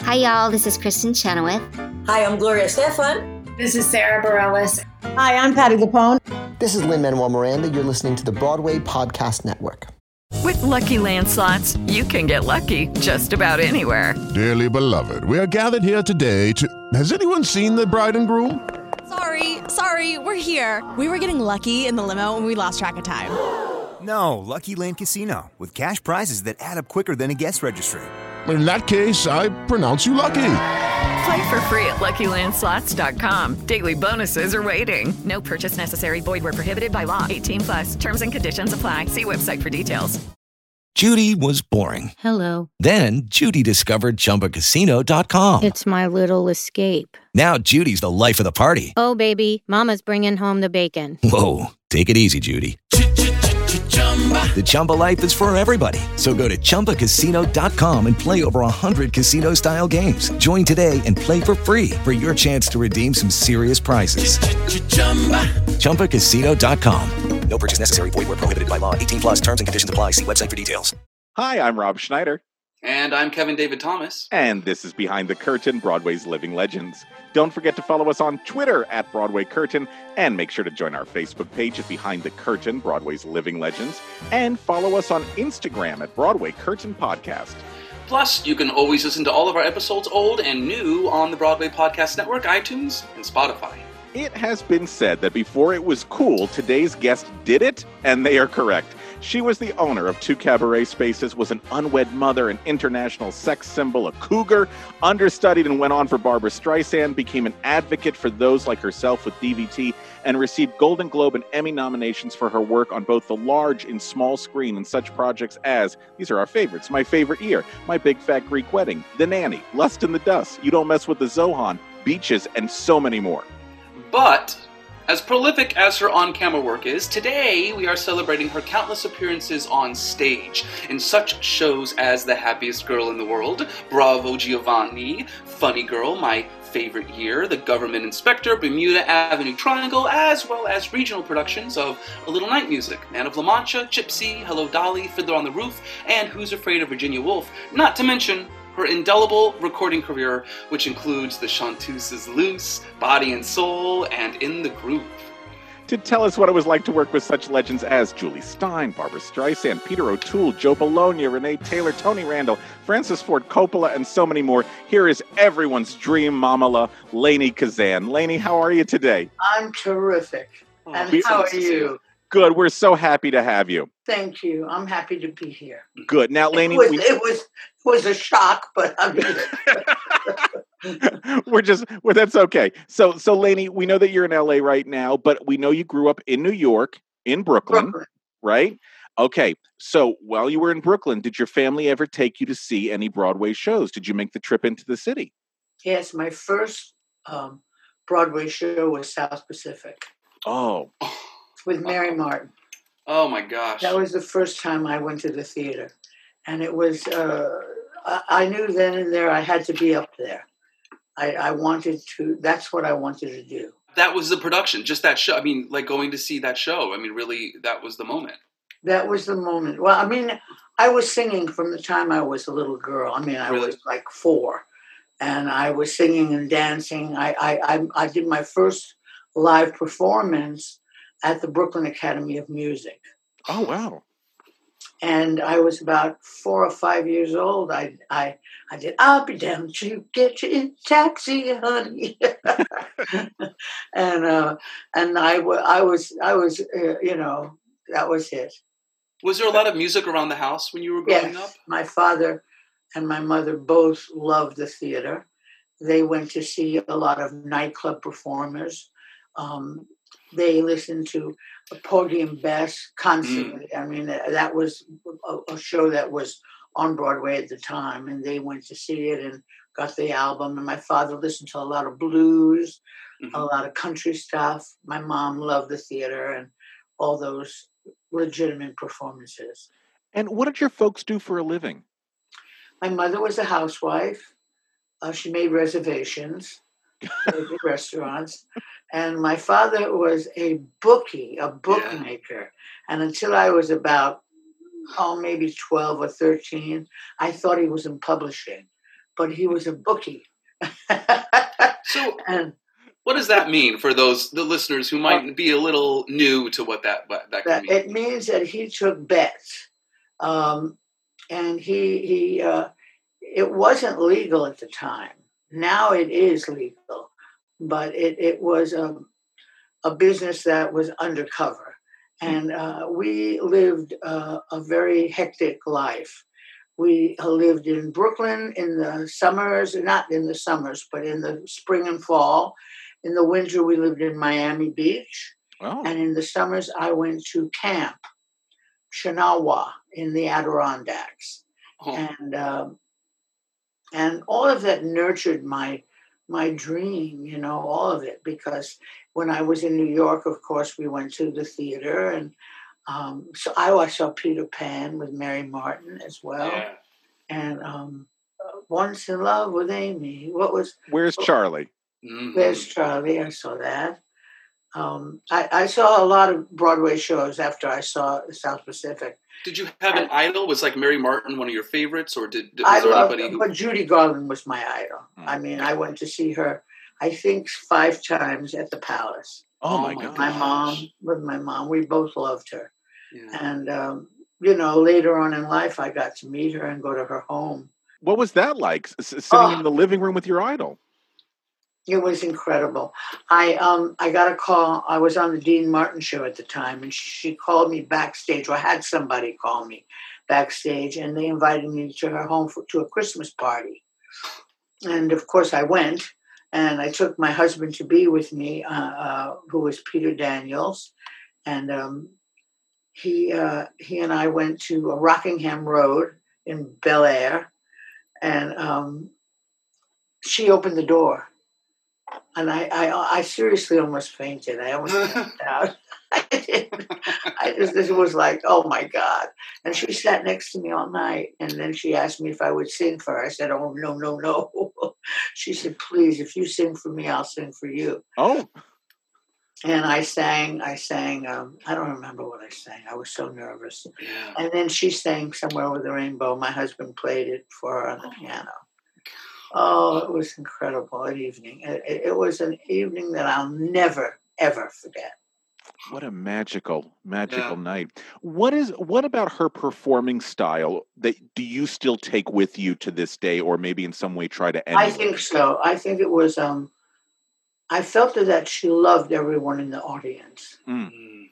Hi, y'all. This is Kristen Chenoweth. Hi, I'm Gloria Estefan. This is Sarah Bareilles. Hi, I'm Patti LuPone. This is Lin-Manuel Miranda. You're listening to the Broadway Podcast Network. With Lucky Land Slots, you can get lucky just about anywhere. Dearly beloved, we are gathered here today to... Has anyone seen the bride and groom? Sorry, we're here. We were getting lucky in the limo and we lost track of time. No, Lucky Land Casino, with cash prizes that add up quicker than a guest registry. In that case, I pronounce you lucky. Play for free at LuckyLandSlots.com. Daily bonuses are waiting. No purchase necessary. Void where prohibited by law. 18+. Terms and conditions apply. See website for details. Judy was boring. Hello. Then Judy discovered ChumbaCasino.com. It's my little escape. Now Judy's the life of the party. Oh, baby, mama's bringing home the bacon. Whoa, take it easy, Judy. The Chumba life is for everybody. So go to ChumbaCasino.com and play over 100 casino-style games. Join today and play for free for your chance to redeem some serious prizes. ChumbaCasino.com. No purchase necessary. Void where prohibited by law. 18+. Terms and conditions apply. See website for details. Hi, I'm Rob Schneider. And I'm Kevin David Thomas. And this is Behind the Curtain, Broadway's Living Legends. Don't forget to follow us on Twitter at Broadway Curtain, and make sure to join our Facebook page at Behind the Curtain, Broadway's Living Legends, and follow us on Instagram at Broadway Curtain Podcast. Plus, you can always listen to all of our episodes, old and new, on the Broadway Podcast Network, iTunes, and Spotify. It has been said that before it was cool, today's guest did it, and they are correct. She was the owner of 2 cabaret spaces, was an unwed mother, an international sex symbol, a cougar, understudied and went on for Barbra Streisand, became an advocate for those like herself with DVT, and received Golden Globe and Emmy nominations for her work on both the large and small screen in such projects as, these are our favorites, My Favorite Year, My Big Fat Greek Wedding, The Nanny, Lust in the Dust, You Don't Mess with the Zohan, Beaches, and so many more. But as prolific as her on-camera work is, today we are celebrating her countless appearances on stage in such shows as The Happiest Girl in the World, Bravo Giovanni, Funny Girl, My Favorite Year, The Government Inspector, Bermuda Avenue Triangle, as well as regional productions of A Little Night Music, Man of La Mancha, Gypsy, Hello Dolly, Fiddler on the Roof, and Who's Afraid of Virginia Woolf, not to mention her indelible recording career, which includes the Chanteuses Loose, Body and Soul, and In the Groove. To tell us what it was like to work with such legends as Julie Stein, Barbra Streisand, Peter O'Toole, Joe Bologna, Renee Taylor, Tony Randall, Francis Ford Coppola, and so many more, here is everyone's dream mamala, Lainie Kazan. Lainie, how are you today? I'm terrific. And how are you? Good. We're so happy to have you. Thank you. I'm happy to be here. Good. Now, Lainie, it was a shock, but I mean, that's okay. So Lainie, we know that you're in LA right now, but we know you grew up in New York, in Brooklyn, right? Okay. So while you were in Brooklyn, did your family ever take you to see any Broadway shows? Did you make the trip into the city? Yes. My first Broadway show was South Pacific. Oh. With Mary Martin. Oh my gosh. That was the first time I went to the theater. And it was, I knew then and there I had to be up there. I wanted to, that's what I wanted to do. That was the production, just that show. I mean, like going to see that show. I mean, really, that was the moment. That was the moment. Well, I mean, I was singing from the time I was a little girl. I mean, I was like 4. And I was singing and dancing. I did my first live performance at the Brooklyn Academy of Music. Oh, wow. And I was about 4 or 5 years old. I did, I'll be down to get you in taxi, honey. and I was, you know, that was it. Was there a lot of music around the house when you were growing up? My father and my mother both loved the theater. They went to see a lot of nightclub performers. They listened to Porgy and Bess constantly. I mean, that was a show that was on Broadway at the time, and they went to see it and got the album. And my father listened to a lot of blues, a lot of country stuff. My mom loved the theater and all those legitimate performances. And what did your folks do for a living? My mother was a housewife. She made reservations at restaurants. And my father was a bookie, a bookmaker. Yeah. And until I was about, maybe 12 or 13, I thought he was in publishing. but he was a bookie. So, and what does that mean for the listeners who might be a little new to what that can mean? It means that he took bets, and he it wasn't legal at the time. Now it is legal, but it was a business that was undercover, and we lived a very hectic life. We lived in Brooklyn in the summers, not in the summers, but in the spring and fall. In the winter, we lived in Miami Beach. Oh. And in the summers, I went to camp, Chinawa, in the Adirondacks. Oh. And all of that nurtured my dream, all of it. Because when I was in New York, of course, we went to the theater. And so I saw Peter Pan with Mary Martin as well. Yeah. And Once in Love with Amy. Where's Charlie? Mm-hmm. Where's Charlie? I saw that. I saw a lot of Broadway shows after I saw South Pacific. Did you have an idol? Was like Mary Martin one of your favorites, or was there anybody? But Judy Garland was my idol. I mean, I went to see her, I think, 5 times at the Palace. Oh my God! With my mom, we both loved her. Yeah. And later on in life, I got to meet her and go to her home. What was that like? Sitting in the living room with your idol? It was incredible. I got a call. I was on the Dean Martin show at the time, and she called me backstage. Or I had somebody call me backstage, and they invited me to her home to a Christmas party. And of course, I went, and I took my husband to be with me, who was Peter Daniels, and he and I went to Rockingham Road in Bel Air, and she opened the door. And I seriously almost fainted. I almost passed out. This was like, oh my God. And she sat next to me all night. And then she asked me if I would sing for her. I said, oh, no. She said, please, if you sing for me, I'll sing for you. Oh. And I sang, I don't remember what I sang. I was so nervous. Yeah. And then she sang Somewhere Over the Rainbow. My husband played it for her on the piano. Oh, it was incredible, an evening. It was an evening that I'll never, ever forget. What a magical night. What about her performing style that do you still take with you to this day, or maybe in some way try to emulate? I think so. I think it was, I felt that she loved everyone in the audience. Mm.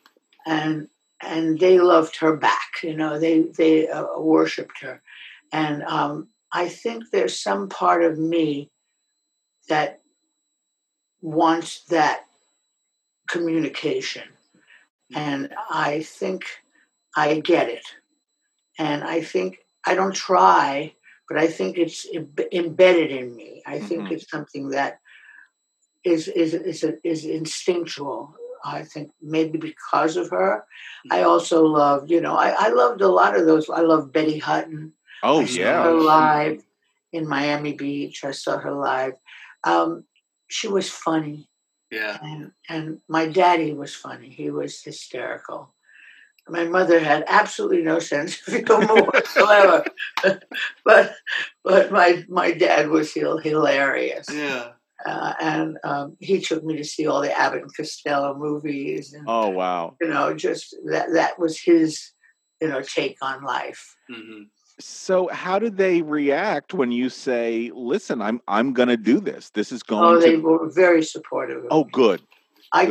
And they loved her back, they worshipped her. And I think there's some part of me that wants that communication. And I think I get it. And I think I don't try, but I think it's embedded in me. I think it's something that is instinctual. I think maybe because of her. I also loved, I loved a lot of those. I loved Betty Hutton. Oh, I saw her live in Miami Beach. I saw her live. She was funny. Yeah. And my daddy was funny. He was hysterical. My mother had absolutely no sense of humor whatsoever. but my dad was hilarious. Yeah. And he took me to see all the Abbott and Costello movies. And, oh, wow. Just that was his, take on life. Mm-hmm. So how did they react when you say, listen, I'm going to do this. This is going to... Oh, they were very supportive. Oh, good. I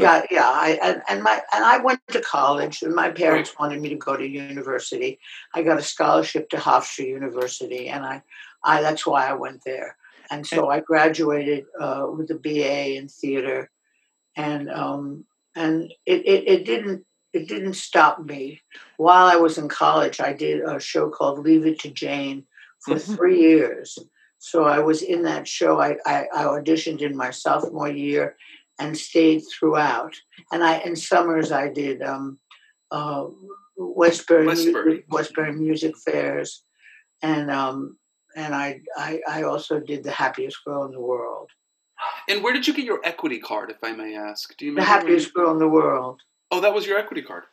went to college, and my parents wanted me to go to university. I got a scholarship to Hofstra University, and I that's why I went there. And so I graduated with a BA in theater, and it didn't stop me. While I was in college, I did a show called Leave It to Jane for 3 years. So I was in that show. I auditioned in my sophomore year and stayed throughout. And in summers I did Westbury Music Fairs, and I also did The Happiest Girl in the World. And where did you get your equity card, if I may ask? Do you The Happiest Girl in the World. Oh, that was your equity card.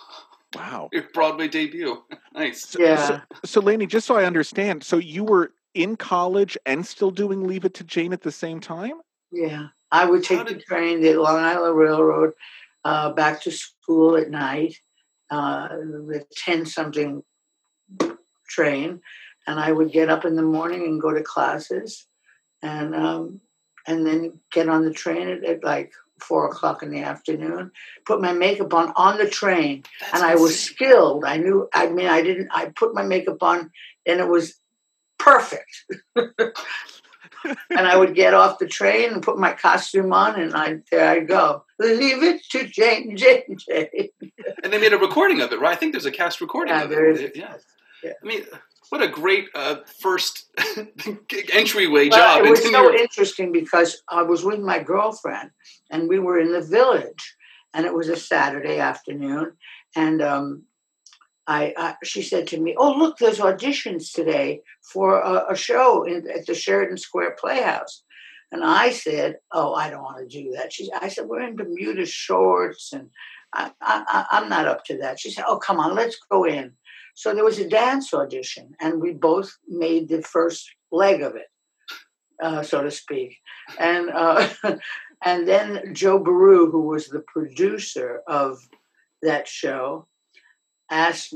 Wow. Your Broadway debut. Nice. Yeah. So Lainey, just so I understand, so you were in college and still doing Leave It to Jane at the same time? Yeah. I would take the train, the Long Island Railroad, back to school at night, the 10-something train, and I would get up in the morning and go to classes, and then get on the train at like 4:00 in the afternoon, put my makeup on the train. That's and I was skilled. I put my makeup on and it was perfect. And I would get off the train and put my costume on and there I go. Leave it to Jane. And they made a recording of it, right? I think there's a cast recording of there it. is. Yeah. Yeah. I mean, what a great first entryway job. It was so interesting because I was with my girlfriend and we were in the Village and it was a Saturday afternoon. And she said to me, "Oh, look, there's auditions today for a show at the Sheridan Square Playhouse." And I said, "Oh, I don't want to do that." I said, "We're in Bermuda shorts and I'm not up to that." She said, "Oh, come on, let's go in." So there was a dance audition, and we both made the first leg of it, so to speak. And and then Joe Baru, who was the producer of that show, asked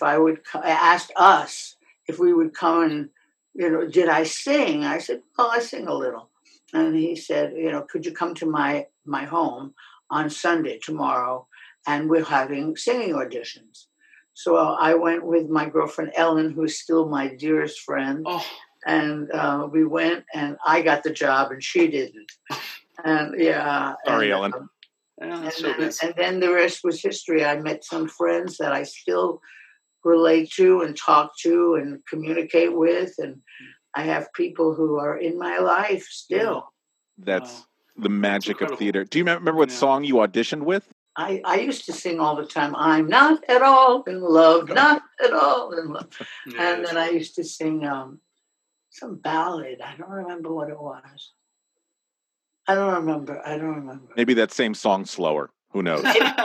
us if we would come and, did I sing? I said, "Oh, I sing a little." And he said, "Could you come to my home on Sunday, tomorrow, and we're having singing auditions." So I went with my girlfriend, Ellen, who's still my dearest friend. Oh. And we went, and I got the job, and she didn't. And Sorry, Ellen. And then the rest was history. I met some friends that I still relate to and talk to and communicate with. And I have people who are in my life still. That's the magic of theater. Do you remember what song you auditioned with? I used to sing all the time, "I'm not at all in love, not at all in love." Yes. And then I used to sing some ballad. I don't remember what it was. I don't remember. Maybe that same song slower. Who knows?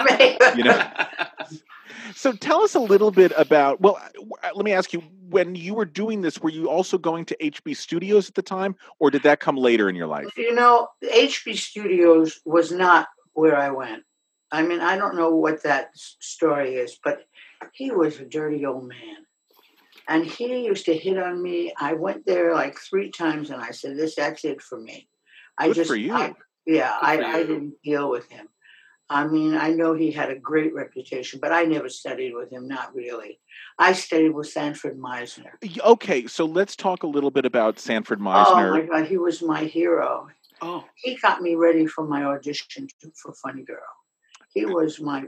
So tell us a little bit about, let me ask you, when you were doing this, were you also going to HB Studios at the time, or did that come later in your life? HB Studios was not where I went. I mean, I don't know what that story is, but he was a dirty old man. And he used to hit on me. I went there like 3 times and I said, that's it for me. Good for you. I didn't deal with him. I mean, I know he had a great reputation, but I never studied with him, not really. I studied with Sanford Meisner. Okay, so let's talk a little bit about Sanford Meisner. Oh my God, he was my hero. Oh. He got me ready for my audition for Funny Girl. He was my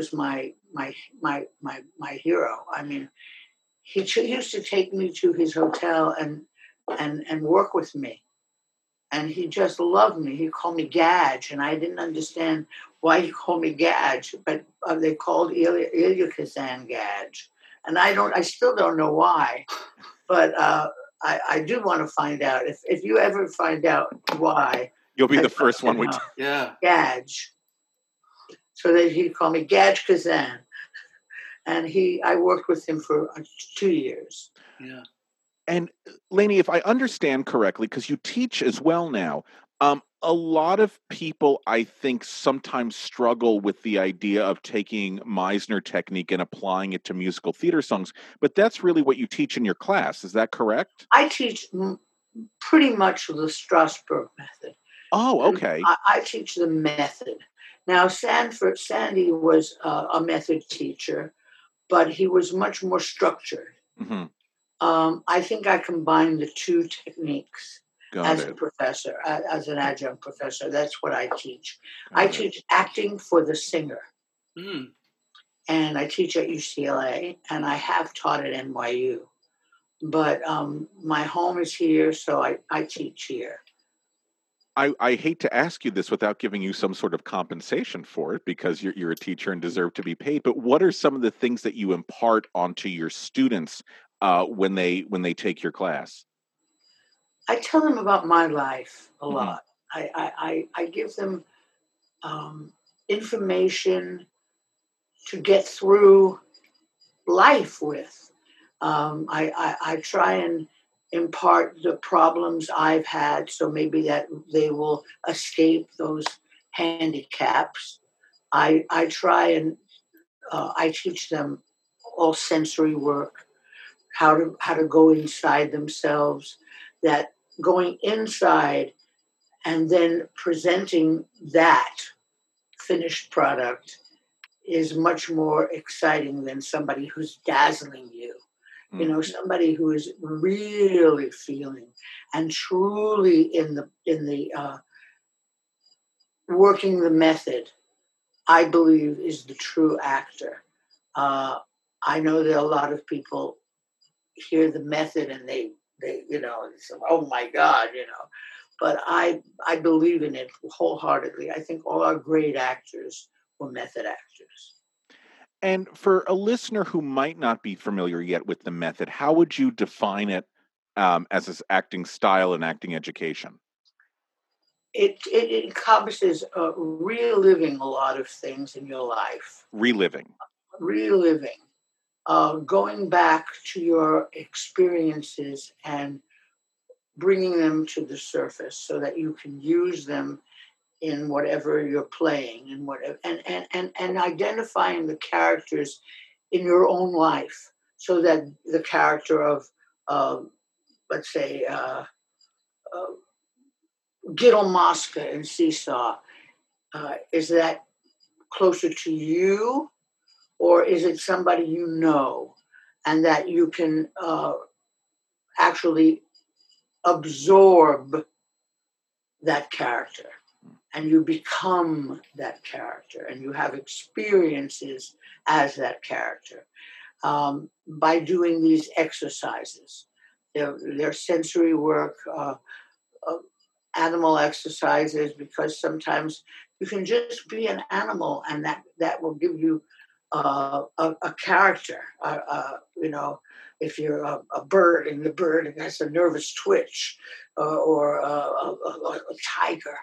hero. I mean, he used to take me to his hotel and work with me. And he just loved me. He called me Gadge, and I didn't understand why he called me Gadge, but they called Elia Kazan Gadge. And I still don't know why, but I do want to find out. If you ever find out why. You'll be the first one we tell. Yeah. Gadge. So that he'd call me Gadge Kazan. And I worked with him for 2 years. Yeah. And Lainie, if I understand correctly, because you teach as well now, a lot of people, I think, sometimes struggle with the idea of taking Meisner technique and applying it to musical theater songs. But that's really what you teach in your class. Is that correct? I teach pretty much the Strasberg method. Oh, okay. I teach the method. Now, Sandy was a method teacher, but he was much more structured. Mm-hmm. I think I combine the 2 techniques a professor, as an adjunct professor. That's what I teach. I teach acting for the singer. Mm. And I teach at UCLA, and I have taught at NYU. But my home is here, so I teach here. I hate to ask you this without giving you some sort of compensation for it, because you're a teacher and deserve to be paid. But what are some of the things that you impart onto your students when they take your class? I tell them about my life a lot. I give them information to get through life with. I try and in part the problems I've had, so maybe that they will escape those handicaps. I try and I teach them all sensory work, how to go inside themselves, that going inside and then presenting that finished product is much more exciting than somebody who's dazzling you. You know, somebody who is really feeling and truly in the working the method, I believe, is the true actor. I know that a lot of people hear the method and they say, oh my God, but I believe in it wholeheartedly. I think all our great actors were method actors. And for a listener who might not be familiar yet with the method, how would you define it as an acting style and acting education? It encompasses reliving a lot of things in your life. Reliving. Going back to your experiences and bringing them to the surface so that you can use them in whatever you're playing and whatever, and identifying the characters in your own life so that the character of, let's say, Gittel Mosca in Seesaw, is that closer to you, or is it somebody you know and that you can actually absorb that character? And you become that character, and you have experiences as that character by doing these exercises. They're sensory work, animal exercises, because sometimes you can just be an animal, and that will give you a character. If you're a bird, and the bird has a nervous twitch, or a tiger.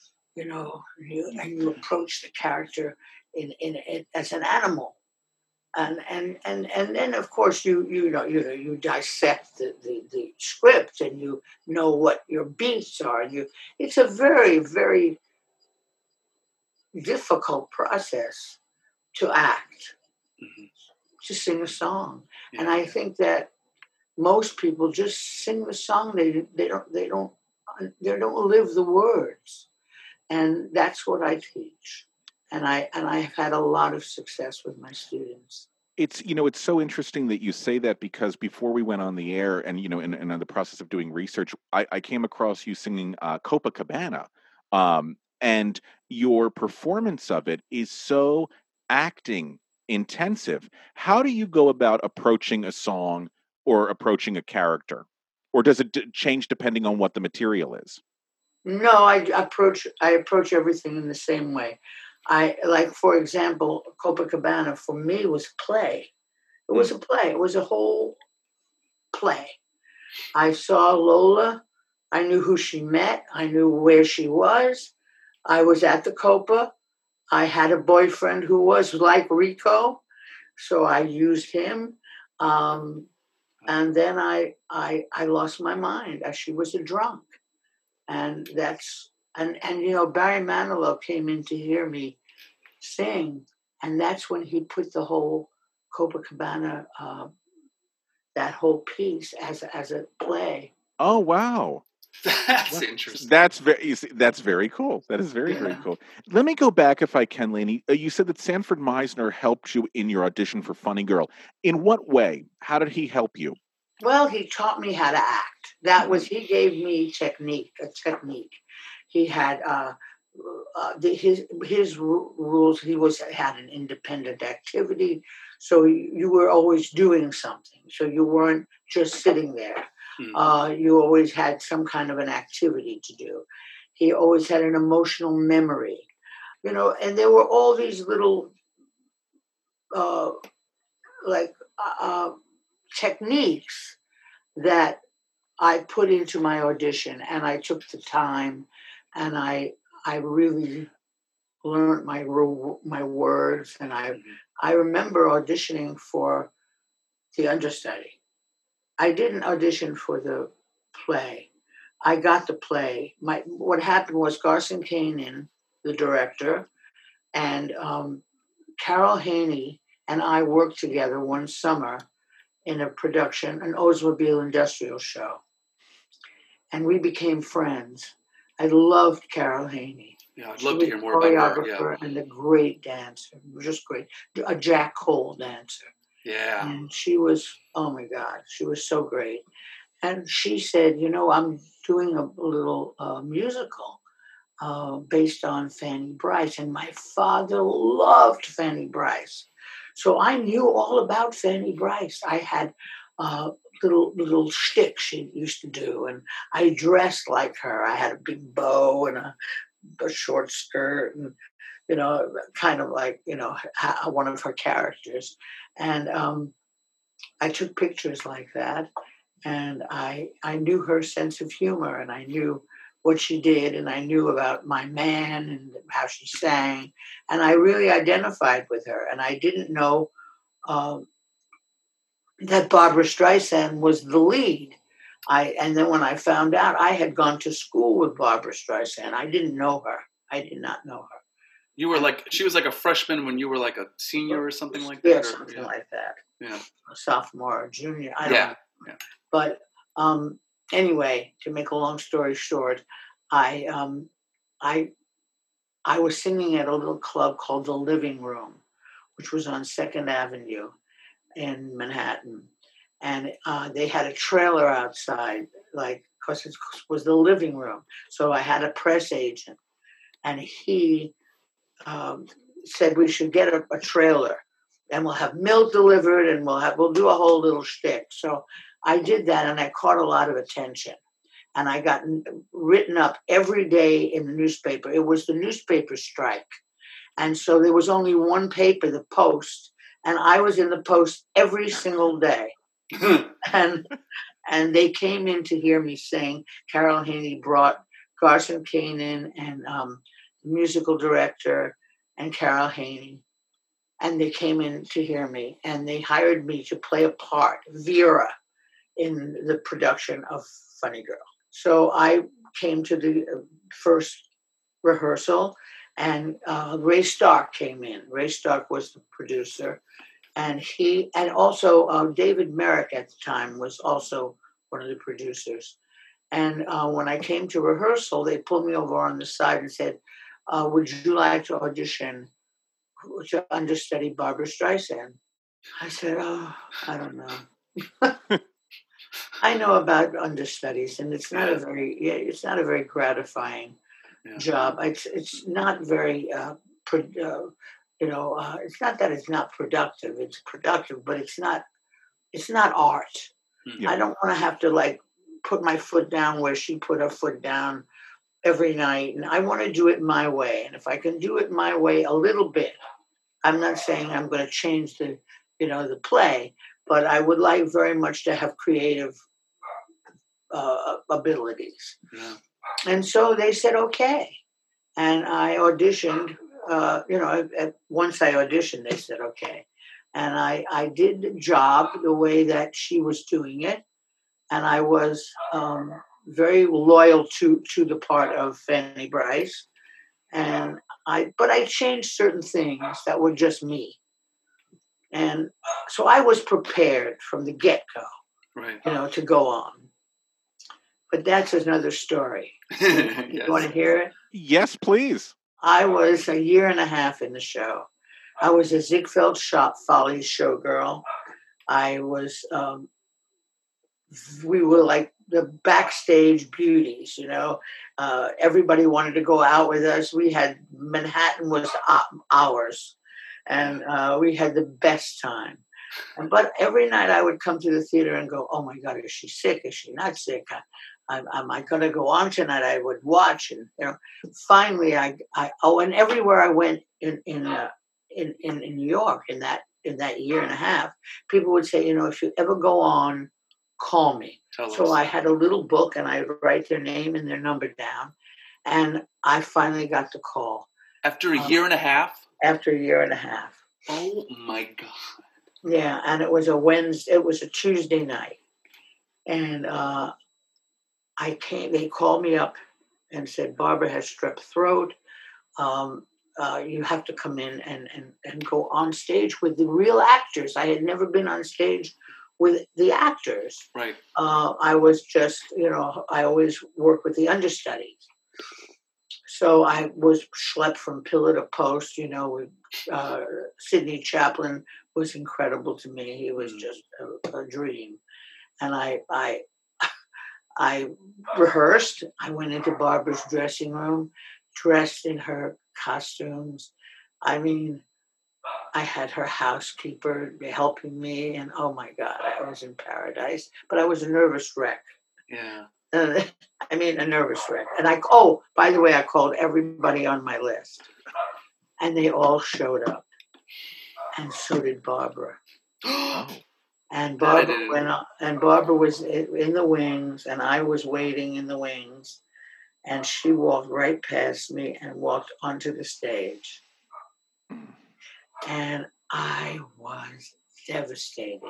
And you approach the character in as an animal, and then of course you dissect the script, and you know what your beats are, and it's a very, very difficult process to act, to sing a song, and I think that most people just sing the song. They don't live the words. And that's what I teach. And I've had a lot of success with my students. It's so interesting that you say that, because before we went on the air and, in the process of doing research, I came across you singing Copacabana. And your performance of it is so acting intensive. How do you go about approaching a song or approaching a character? Or does it change depending on what the material is? No, I approach everything in the same way. For example, Copacabana for me was play. It was a play. It was a whole play. I saw Lola. I knew who she met. I knew where she was. I was at the Copa. I had a boyfriend who was like Rico, so I used him. And then I lost my mind as she was a drunk. And Barry Manilow came in to hear me sing, and that's when he put the whole Copacabana, that whole piece as a play. Oh wow, that's interesting. That's very cool. That is very cool. Let me go back, if I can, Lainey. You said that Sanford Meisner helped you in your audition for Funny Girl. In what way? How did he help you? Well, he taught me how to act. He gave me a technique. He had his rules. He had an independent activity, so you were always doing something. So you weren't just sitting there. You always had some kind of an activity to do. He always had an emotional memory, and there were all these little techniques that I put into my audition, and I took the time, and I really learned my words, and I remember auditioning for the understudy. I didn't audition for the play. I got the play. What happened was Garson Kanin, the director, and Carol Haney and I worked together one summer in a production, an Oldsmobile industrial show. And we became friends. I loved Carol Haney. Yeah, I'd love to hear more about her. Yeah. And a great dancer, just great. A Jack Cole dancer. Yeah. And she was, oh my God, she was so great. And she said, you know, I'm doing a little musical based on Fanny Brice. And my father loved Fanny Brice. So I knew all about Fanny Brice. I had little shtick she used to do. And I dressed like her. I had a big bow and a short skirt and, you know, kind of like, you know, one of her characters. And I took pictures like that. And I knew her sense of humor, and I knew what she did, and I knew about my man and how she sang. And I really identified with her. And I didn't know that Barbra Streisand was the lead. And then when I found out, I had gone to school with Barbra Streisand. I didn't know her. I did not know her. You were like, she was like a freshman when you were like a senior or something like that? Yeah, something like that. Yeah. A sophomore or junior. I don't know. Yeah. But anyway, to make a long story short, I was singing at a little club called The Living Room, which was on 2nd Avenue in Manhattan. And they had a trailer outside, like, because it was the living room. So I had a press agent, and he said we should get a trailer, and we'll have milk delivered, and we'll do a whole little shtick. So I did that, and I caught a lot of attention. And I got written up every day in the newspaper. It was the newspaper strike. And so there was only one paper, the Post, and I was in the Post every single day. and they came in to hear me sing. Carol Haney brought Garson Kanin and the musical director and Carol Haney. And they came in to hear me. And they hired me to play a part, Vera, in the production of Funny Girl. So I came to the first rehearsal, and Ray Stark came in. Ray Stark was the producer, and also David Merrick at the time was also one of the producers. And when I came to rehearsal, they pulled me over on the side and said, would you like to audition to understudy Barbra Streisand? I said, oh, I don't know. I know about understudies, and it's not a very gratifying job. It's not very, it's not that it's not productive. It's productive, but it's not art. Yeah. I don't want to have to like put my foot down where she put her foot down every night, and I want to do it my way. And if I can do it my way a little bit, I'm not saying I'm going to change the play, but I would like very much to have creative abilities. Yeah. And so they said, okay. And I auditioned, once I auditioned, they said, okay. And I did the job the way that she was doing it. And I was very loyal to the part of Fanny Brice. But I changed certain things that were just me. And so I was prepared from the get-go, right. To go on. But that's another story. Yes. You want to hear it? Yes, please. I was a year and a half in the show. I was a Ziegfeld Shop Follies showgirl. I was, we were like the backstage beauties, everybody wanted to go out with us. We had, Manhattan was ours. And we had the best time. But every night I would come to the theater and go, oh my God, is she sick? Is she not sick? Am I going to go on tonight? I would watch. And, finally and everywhere I went in New York in that year and a half, people would say, if you ever go on, call me. So I had a little book and I would write their name and their number down. And I finally got the call. After a year and a half? After a year and a half. Oh my God. Yeah, and it was a Tuesday night. And They called me up and said, Barbara has strep throat. You have to come in and go on stage with the real actors. I had never been on stage with the actors. Right. I was just, I always work with the understudies. So I was schlepped from pillar to post, Sidney Chaplin was incredible to me. He was just a dream. And I rehearsed. I went into Barbara's dressing room, dressed in her costumes. I mean, I had her housekeeper helping me, and oh my God, I was in paradise. But I was a nervous wreck. Yeah. I mean, a nervous wreck. And by the way, I called everybody on my list, and they all showed up, and so did Barbara. And Barbara went up, and Barbara was in the wings, and I was waiting in the wings, and she walked right past me and walked onto the stage. And I was devastated.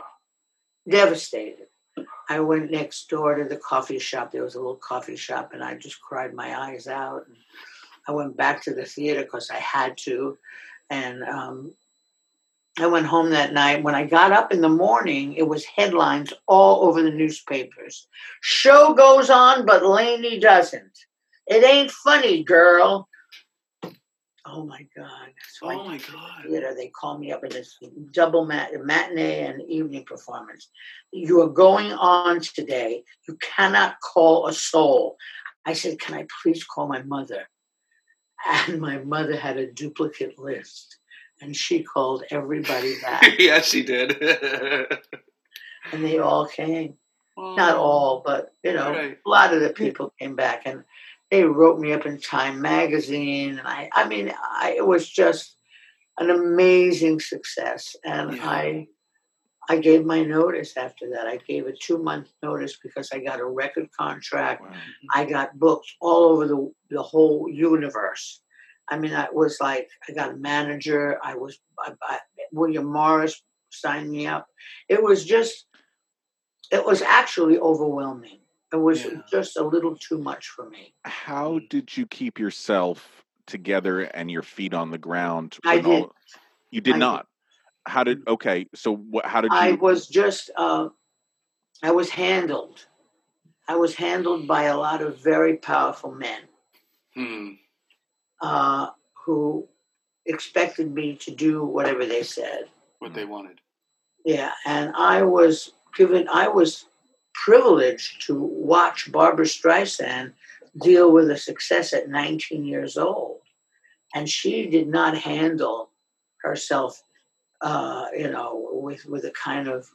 I went next door to the coffee shop. There was a little coffee shop, and I just cried my eyes out. And I went back to the theater because I had to. And I went home that night. When I got up in the morning, it was headlines all over the newspapers. Show goes on, but Lainey doesn't. It ain't funny, girl. Oh, my God. So my God. Theater, they called me up in this double matinee and evening performance. You are going on today. You cannot call a soul. I said, can I please call my mother? And my mother had a duplicate list. And she called everybody back. Yeah, she did. And they all came. Not all, but, a lot of the people came back. And they wrote me up in Time magazine. And it was just an amazing success. And I gave my notice after that. I gave a 2-month notice because I got a record contract. Wow. I got booked all over the whole universe. I mean, I was like, I got a manager. William Morris signed me up. It was actually overwhelming. It was just a little too much for me. How did you keep yourself together and your feet on the ground? I did. You did not. How did? Okay, so how did you? I was just. I was handled. I was handled by a lot of very powerful men. Who expected me to do whatever they said. What they wanted. Yeah, and I was privileged to watch Barbra Streisand deal with a success at 19 years old. And she did not handle herself, with a kind of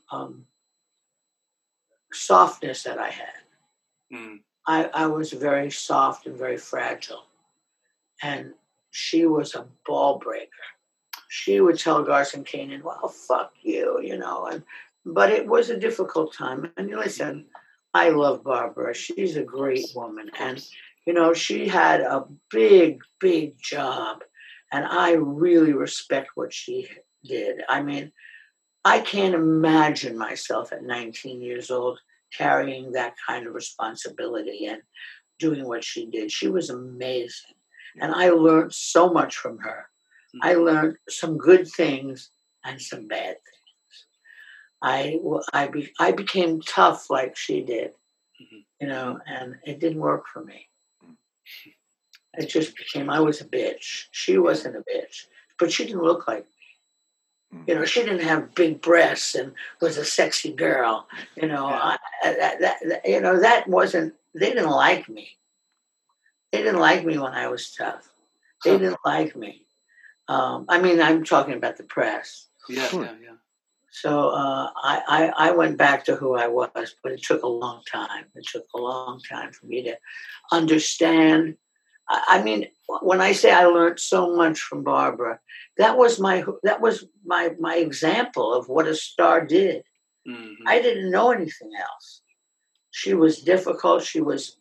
softness that I had. I was very soft and very fragile. And she was a ball breaker. She would tell Garson Kanin, well, fuck you, but it was a difficult time. And listen, I love Barbara. She's a great woman. And, she had a big, big job. And I really respect what she did. I mean, I can't imagine myself at 19 years old carrying that kind of responsibility and doing what she did. She was amazing. And I learned so much from her. I learned some good things and some bad things. I became tough like she did, and it didn't work for me. It just became, I was a bitch. She wasn't a bitch, but she didn't look like me. She didn't have big breasts and was a sexy girl. That wasn't, they didn't like me. They didn't like me when I was tough. They didn't like me. I'm talking about the press. Yeah. So I went back to who I was, but it took a long time. It took a long time for me to understand. When I say I learned so much from Barbara, that was my example of what a star did. Mm-hmm. I didn't know anything else. She was difficult. She was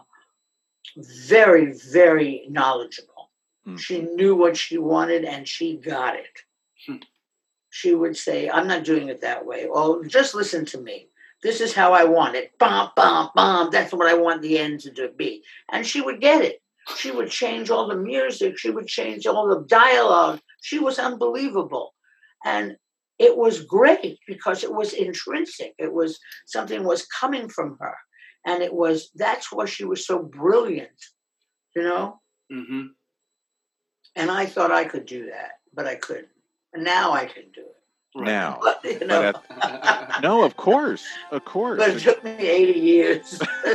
very, very knowledgeable. Mm-hmm. She knew what she wanted and she got it. Mm-hmm. She would say, I'm not doing it that way. Oh, just listen to me. this is how I want it. Bum, bum, bum. That's what I want the end to be. And she would get it. She would change all the music. She would change all the dialogue. She was unbelievable. And it was great because it was intrinsic. It was something was coming from her. And that's why she was so brilliant, you know? Mm-hmm. And I thought I could do that, but I couldn't. And now I can do it. Now. You know? No, of course. Of course. But it took me 80 years.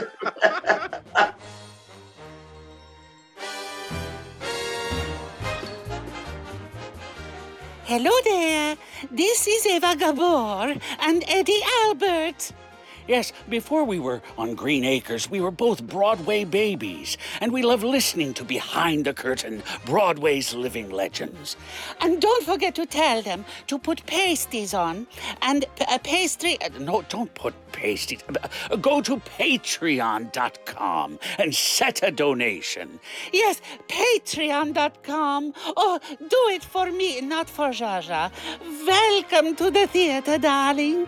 Hello there. This is Eva Gabor and Eddie Albert. Yes, before we were on Green Acres, we were both Broadway babies, and we love listening to Behind the Curtain, Broadway's living legends. And don't forget to tell them to put pasties on, and pastry... No, don't put pasties. Go to patreon.com and set a donation. Yes, patreon.com. Oh, do it for me, not for Jaja. Welcome to the theater, darling.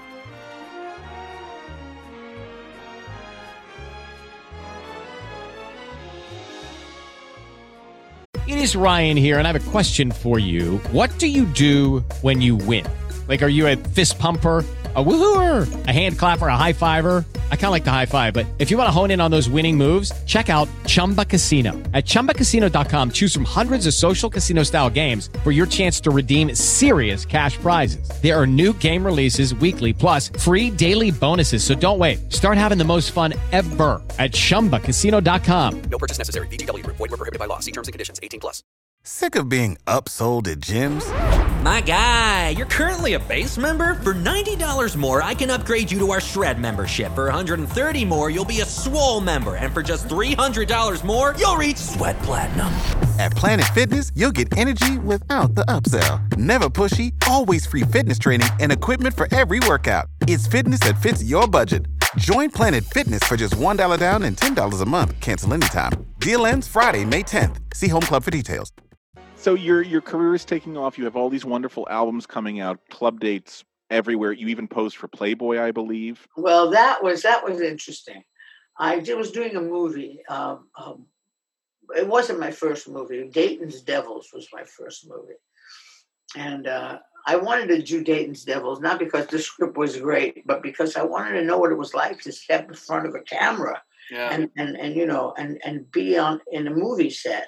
It is Ryan here, and I have a question for you. What do you do when you win? Like, are you a fist pumper, a woohooer, a hand clapper, a high fiver? I kind of like the high five, but if you want to hone in on those winning moves, check out Chumba Casino. At ChumbaCasino.com, choose from hundreds of social casino-style games for your chance to redeem serious cash prizes. There are new game releases weekly, plus free daily bonuses, so don't wait. Start having the most fun ever at ChumbaCasino.com. No purchase necessary. VGW. Void where prohibited by law. See terms and conditions. 18+. Sick of being upsold at gyms? My guy, you're currently a base member? For $90 more, I can upgrade you to our Shred membership. For $130 more, you'll be a Swole member. And for just $300 more, you'll reach Sweat Platinum. At Planet Fitness, you'll get energy without the upsell. Never pushy, always free fitness training and equipment for every workout. It's fitness that fits your budget. Join Planet Fitness for just $1 down and $10 a month. Cancel anytime. Deal ends Friday, May 10th. See Home Club for details. So your career is taking off. You have all these wonderful albums coming out, club dates everywhere. You even posed for Playboy, I believe. Well, that was interesting. I was doing a movie. It wasn't my first movie. Dayton's Devils was my first movie. And I wanted to do Dayton's Devils, not because the script was great, but because I wanted to know what it was like to step in front of a camera and you know, and be on a movie set.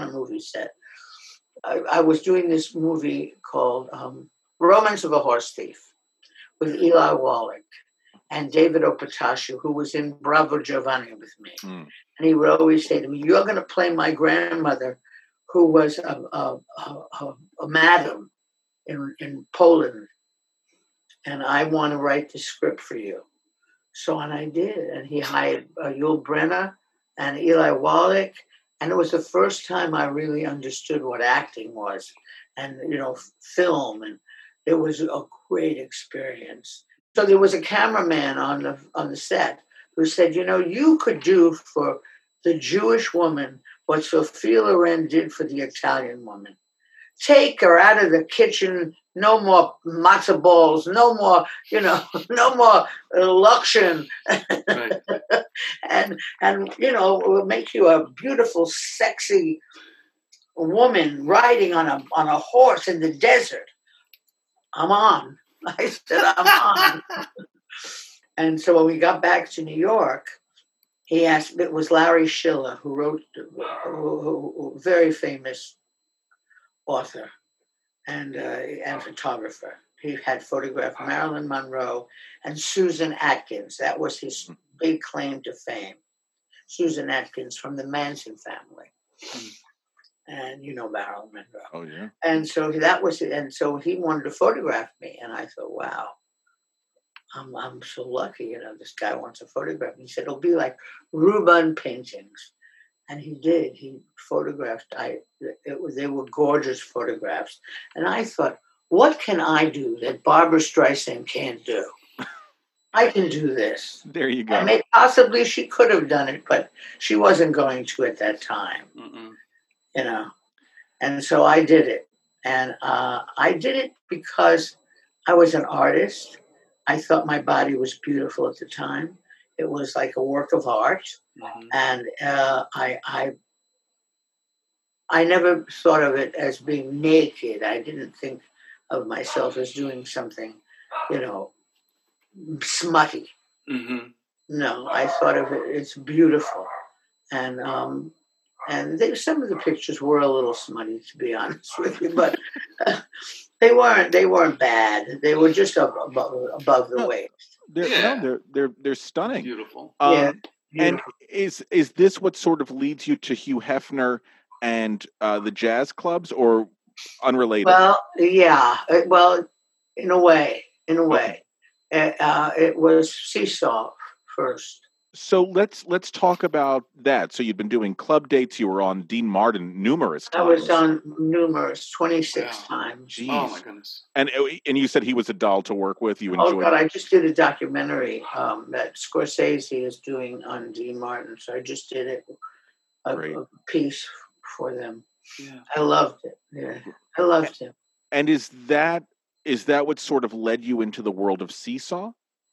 I was doing this movie called Romance of a Horse Thief with Eli Wallach and David Opatoshu, who was in Bravo Giovanni with me. And he would always say to me, "You're going to play my grandmother, who was a madam in Poland, and I want to write the script for you." So, and I did. And he hired Yul Brynner and Eli Wallach. And it was the first time I really understood what acting was and, you know, film. And it was a great experience. So there was a cameraman on the set who said, you know, you could do for the Jewish woman what Sophia Loren did for the Italian woman. Take her out of the kitchen. No more matzo balls. No more, you know, no more luxury. Right. and you know, it will make you a beautiful, sexy woman riding on a horse in the desert. I'm on. I said, I'm on. And so when we got back to New York, he asked. It was Larry Schiller who wrote, who very famous author and photographer. He had photographed Marilyn Monroe and Susan Atkins. That was his big claim to fame. Susan Atkins from the Manson family. And you know Marilyn Monroe. Oh, yeah. And so that was it. And so he wanted to photograph me. And I thought, wow, I'm so lucky. You know, this guy wants to photograph me. He said, it'll be like Rubens paintings. And he did. He photographed. They were gorgeous photographs. And I thought, what can I do that Barbra Streisand can't do? I can do this. There you go. I mean, possibly she could have done it, but she wasn't going to at that time. You know. And so I did it. And I did it because I was an artist. I thought my body was beautiful at the time. It was like a work of art. And I never thought of it as being naked. I didn't think of myself as doing something, smutty. No, I thought of it as beautiful. And some of the pictures were a little smutty, to be honest with you, but they weren't bad. They were just above the waist. They're stunning. Beautiful. And is this what sort of leads you to Hugh Hefner and the jazz clubs, or unrelated? Well, yeah. In a way. It was Seesaw first. So let's talk about that. So you'd been doing club dates. You were on Dean Martin numerous times. I was on numerous, 26 times. Jeez. Oh my goodness! And you said he was a doll to work with. You enjoyed. Oh God, I just did a documentary that Scorsese is doing on Dean Martin. So I just did a piece for them. Yeah. I loved it. Yeah, I loved him. And is that what sort of led you into the world of Seesaw?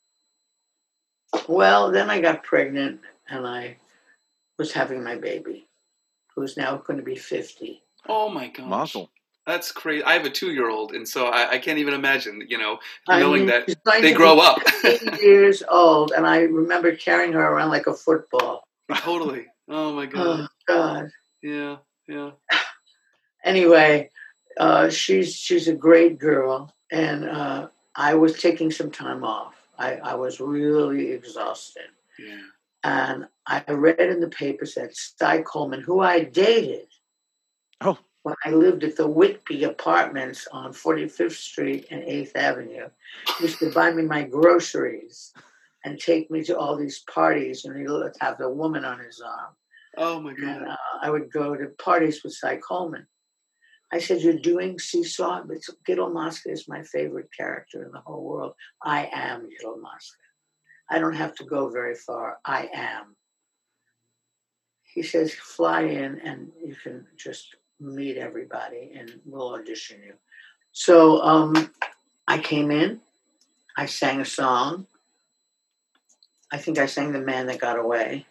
Well, then I got pregnant and I was having my baby, who's now going to be 50. Oh my gosh. Mazel. That's crazy. I have a 2-year-old, and so I can't even imagine, knowing that they grow up. 8 years old, and I remember carrying her around like a football. Totally. Oh my God. Oh God. Yeah. Anyway, she's a great girl, and I was taking some time off. I was really exhausted. Yeah. And I read in the papers that Cy Coleman, who I dated when I lived at the Whitby Apartments on 45th Street and 8th Avenue, used to buy me my groceries and take me to all these parties, and he would have the woman on his arm. Oh my God. And I would go to parties with Cy Coleman. I said, "You're doing Seesaw?" But Gittel Mosca is my favorite character in the whole world. I am Gittel Mosca. I don't have to go very far. I am. He says, "Fly in and you can just meet everybody and we'll audition you." So I came in. I sang a song. I think I sang "The Man That Got Away."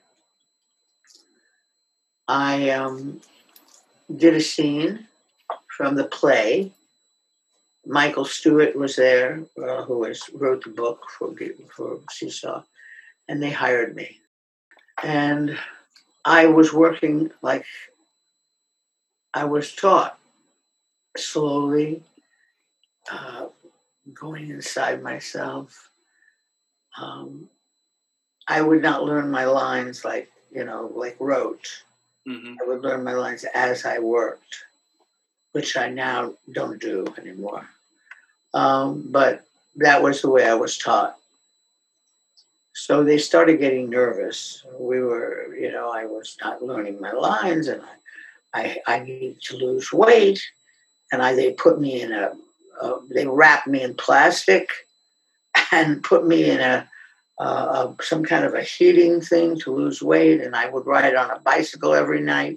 I did a scene from the play. Michael Stewart was there, who wrote the book for Seesaw, and they hired me. And I was working like I was taught, slowly, going inside myself. I would not learn my lines like rote. Mm-hmm. I would learn my lines as I worked, which I now don't do anymore. But that was the way I was taught. So they started getting nervous. I was not learning my lines, and I needed to lose weight. And they put me in they wrapped me in plastic and put me in some kind of a heating thing to lose weight. And I would ride on a bicycle every night,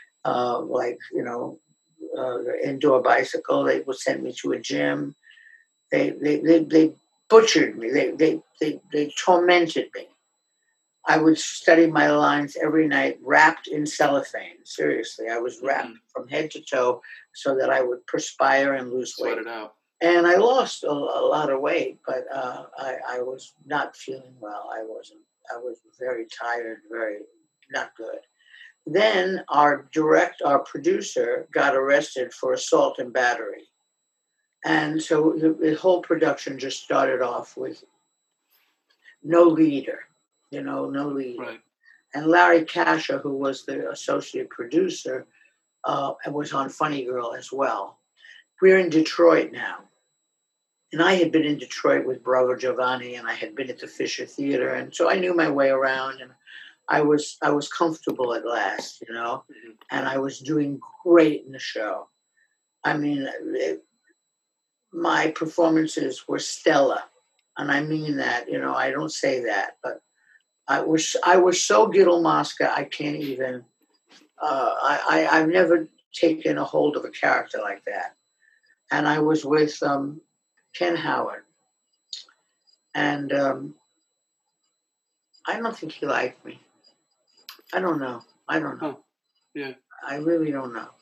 indoor bicycle. They would send me to a gym. They butchered me. They tormented me. I would study my lines every night, wrapped in cellophane. Seriously, I was wrapped from head to toe so that I would perspire and lose weight. Sweat it out. And I lost a lot of weight, but I was not feeling well. I was very tired, very not good. Then our producer got arrested for assault and battery. And so the whole production just started off with no leader, no leader. Right. And Larry Kasha, who was the associate producer, was on Funny Girl as well. We're in Detroit now. And I had been in Detroit with Bravo Giovanni, and I had been at the Fisher Theater. And so I knew my way around, and I was comfortable at last, and I was doing great in the show. I mean, my performances were stellar. And I mean that, I don't say that, but I was so Gittel Mosca, I can't even, I've never taken a hold of a character like that. And I was with Ken Howard. And I don't think he liked me. I don't know. Yeah. I really don't know.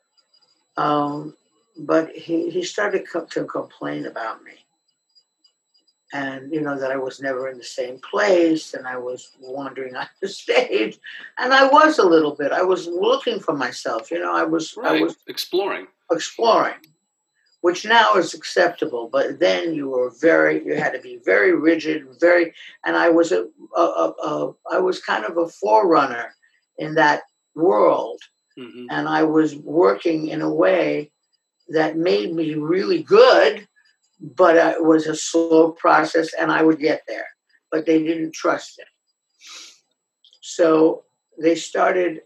But he started to complain about me. And, that I was never in the same place and I was wandering on the stage. And I was a little bit. I was looking for myself. I was exploring, which now is acceptable. But then you had to be very rigid, and I was I was kind of a forerunner in that world. Mm-hmm. And I was working in a way that made me really good. But it was a slow process, and I would get there. But they didn't trust it. So they started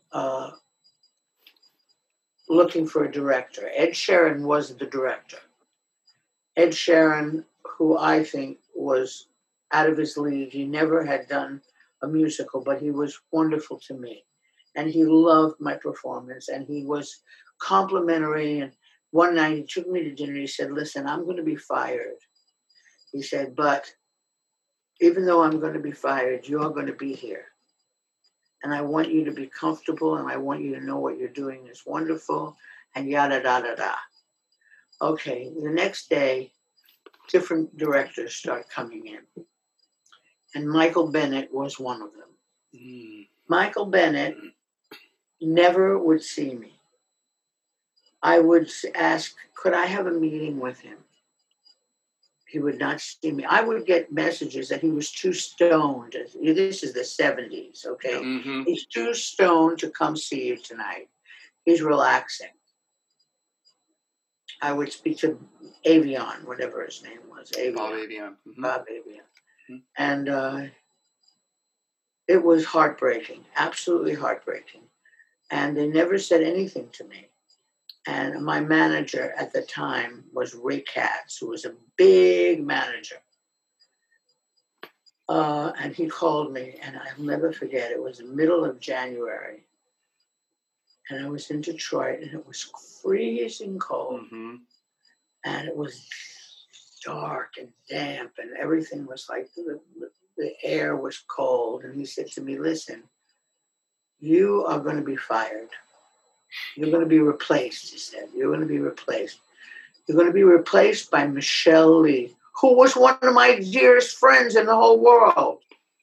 looking for a director. Ed Sheeran was the director. Ed Sheeran, who I think was out of his league. He never had done a musical, but he was wonderful to me. And he loved my performance, and he was complimentary. And one night he took me to dinner. He said, listen, I'm going to be fired. He said, but even though I'm going to be fired, you're going to be here. And I want you to be comfortable, and I want you to know what you're doing is wonderful, and yada, da, da, da. Okay, the next day, different directors start coming in. And Michael Bennett was one of them. Michael Bennett never would see me. I would ask, could I have a meeting with him? He would not see me. I would get messages that he was too stoned. This is the 70s, okay? Mm-hmm. He's too stoned to come see you tonight. He's relaxing. I would speak to Avion, whatever his name was. Bob Avion. Mm-hmm. Bob Avion. Mm-hmm. And it was heartbreaking, absolutely heartbreaking. And they never said anything to me. And my manager at the time was Ray Katz, who was a big manager. And he called me, and I'll never forget, it was the middle of January. And I was in Detroit, and it was freezing cold. Mm-hmm. And it was dark and damp, and everything was like, the air was cold. And he said to me, listen, you are going to be fired. You're going to be replaced, he said. You're going to be replaced. You're going to be replaced by Michelle Lee, who was one of my dearest friends in the whole world.